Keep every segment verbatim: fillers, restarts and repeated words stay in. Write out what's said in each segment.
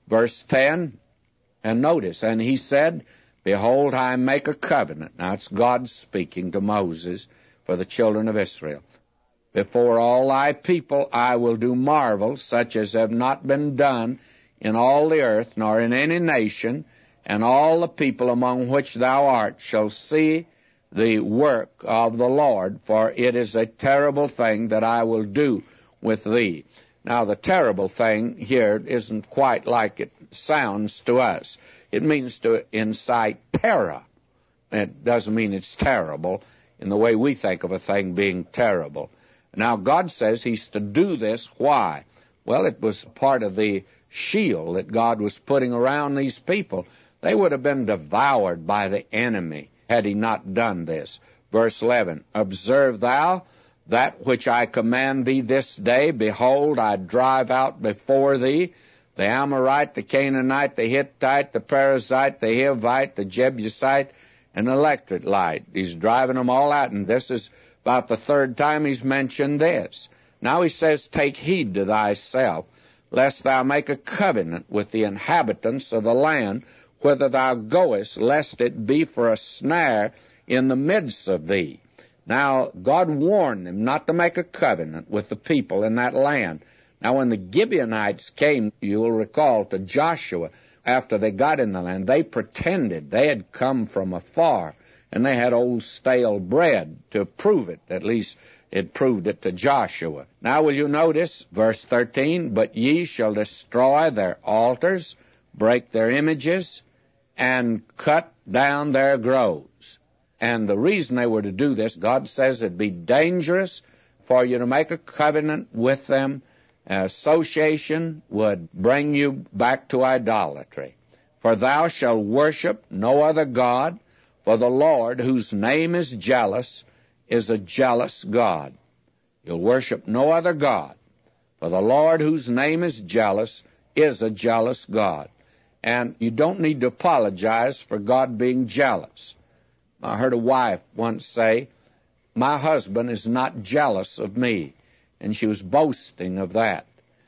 Verse ten, and notice, and he said, Behold, I make a covenant. Now it's God speaking to Moses for the children of Israel. Before all thy people I will do marvels such as have not been done in all the earth, nor in any nation, and all the people among which thou art shall see the work of the Lord, for it is a terrible thing that I will do with thee. Now, the terrible thing here isn't quite like it sounds to us. It means to incite terror. It doesn't mean it's terrible in the way we think of a thing being terrible. Now, God says he's to do this. Why? Well, it was part of the shield that God was putting around these people. They would have been devoured by the enemy had he not done this. Verse eleven, Observe thou that which I command thee this day. Behold, I drive out before thee the Amorite, the Canaanite, the Hittite, the Perizzite, the Hivite, the Jebusite, and the Electrite. He's driving them all out, and this is about the third time he's mentioned this. Now he says, Take heed to thyself, lest thou make a covenant with the inhabitants of the land, whither thou goest, lest it be for a snare in the midst of thee. Now, God warned them not to make a covenant with the people in that land. Now, when the Gibeonites came, you'll recall, to Joshua, after they got in the land, they pretended they had come from afar, and they had old stale bread to prove it. At least it proved it to Joshua. Now will you notice, verse thirteen, But ye shall destroy their altars, break their images, and cut down their groves. And the reason they were to do this, God says it'd be dangerous for you to make a covenant with them. Association would bring you back to idolatry. For thou shalt worship no other God, for the Lord, whose name is jealous, is a jealous God. You'll worship no other God, for the Lord, whose name is jealous, is a jealous God. And you don't need to apologize for God being jealous. I heard a wife once say, My husband is not jealous of me. And she was boasting of that.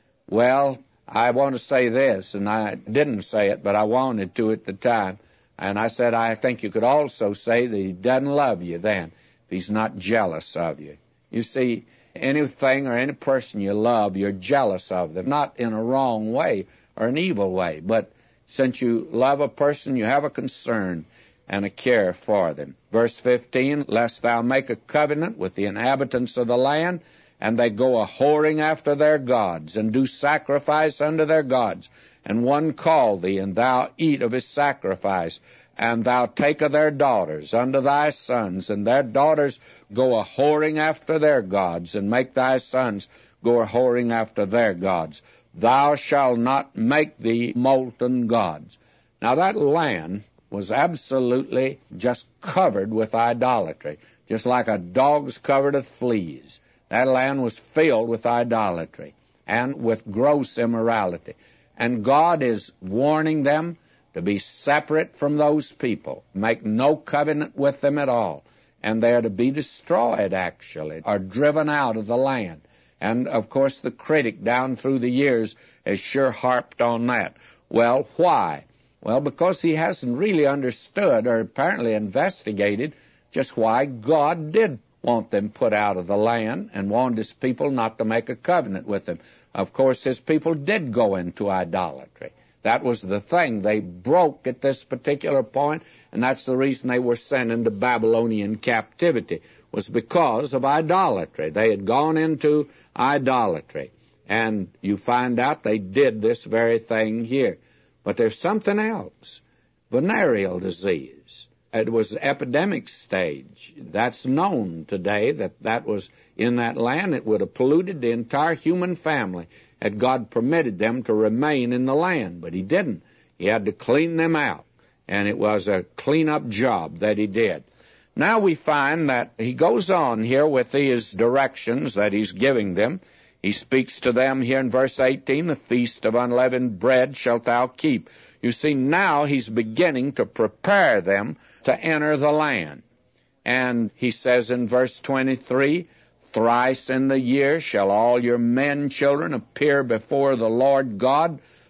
Well, I want to say this, and I didn't say it, but I wanted to at the time. And I said, I think you could also say that he doesn't love you then, if he's not jealous of you. You see, anything or any person you love, you're jealous of them, not in a wrong way or an evil way, but since you love a person, you have a concern and a care for them. Verse fifteen, Lest thou make a covenant with the inhabitants of the land, and they go a-whoring after their gods, and do sacrifice unto their gods. And one call thee, and thou eat of his sacrifice, and thou take of their daughters unto thy sons, and their daughters go a-whoring after their gods, and make thy sons go a-whoring after their gods. Thou shalt not make thee molten gods. Now that land was absolutely just covered with idolatry, just like a dog's covered with fleas. That land was filled with idolatry and with gross immorality. And God is warning them to be separate from those people, make no covenant with them at all. And they're to be destroyed, actually, or driven out of the land. And, of course, the critic down through the years has sure harped on that. Well, why? Well, because he hasn't really understood or apparently investigated just why God did want them put out of the land and wanted his people not to make a covenant with them. Of course, his people did go into idolatry. That was the thing. They broke at this particular point, and that's the reason they were sent into Babylonian captivity, was because of idolatry. They had gone into idolatry. And you find out they did this very thing here. But there's something else. Venereal disease. It was epidemic stage. That's known today that that was in that land. It would have polluted the entire human family had God permitted them to remain in the land. But he didn't. He had to clean them out. And it was a clean-up job that he did. Now we find that he goes on here with these directions that he's giving them. He speaks to them here in verse eighteen, the feast of unleavened bread shalt thou keep. You see, now he's beginning to prepare them to enter the land. And he says in verse twenty-three, thrice in the year shall all your men children appear before the Lord God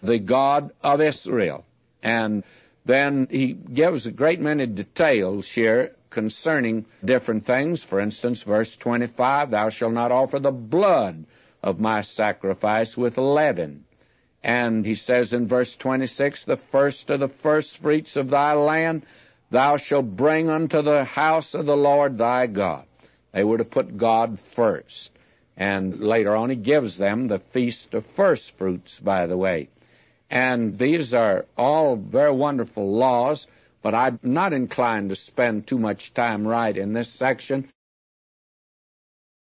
the God of Israel. And then he gives a great many details here concerning different things. For instance, verse twenty-five, thou shalt not offer the blood of my sacrifice with leaven. And he says in verse twenty-six, the first of the firstfruits of thy land thou shalt bring unto the house of the Lord thy God. They were to put God first. And later on he gives them the feast of firstfruits, by the way. And these are all very wonderful laws, but I'm not inclined to spend too much time right in this section.